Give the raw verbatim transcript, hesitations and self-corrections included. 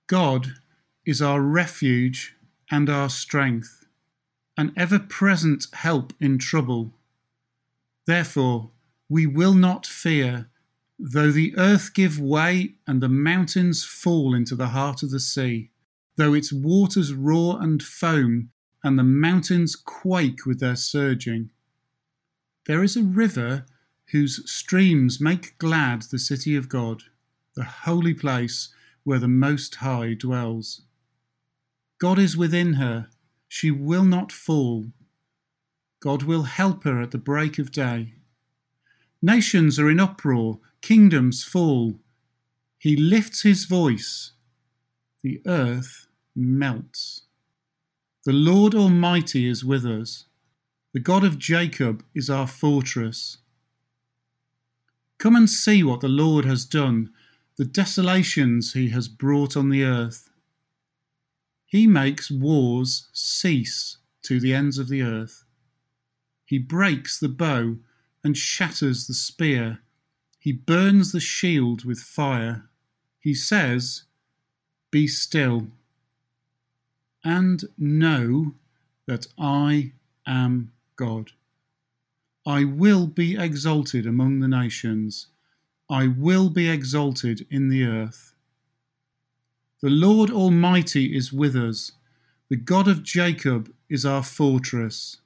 God is our refuge and our strength, an ever-present help in trouble. Therefore, we will not fear, though the earth give way and the mountains fall into the heart of the sea, though its waters roar and foam and the mountains quake with their surging. There is a river whose streams make glad the city of God, the holy place where the Most High dwells. God is within her, she will not fall. God will help her at the break of day. Nations are in uproar, kingdoms fall. He lifts his voice, the earth melts. The Lord Almighty is with us. The God of Jacob is our fortress. Come and see what the Lord has done, the desolations he has brought on the earth. He makes wars cease to the ends of the earth. He breaks the bow and shatters the spear. He burns the shield with fire. He says, "Be still, and know that I am God. I will be exalted among the nations. I will be exalted in the earth. The Lord Almighty is with us. The God of Jacob is our fortress."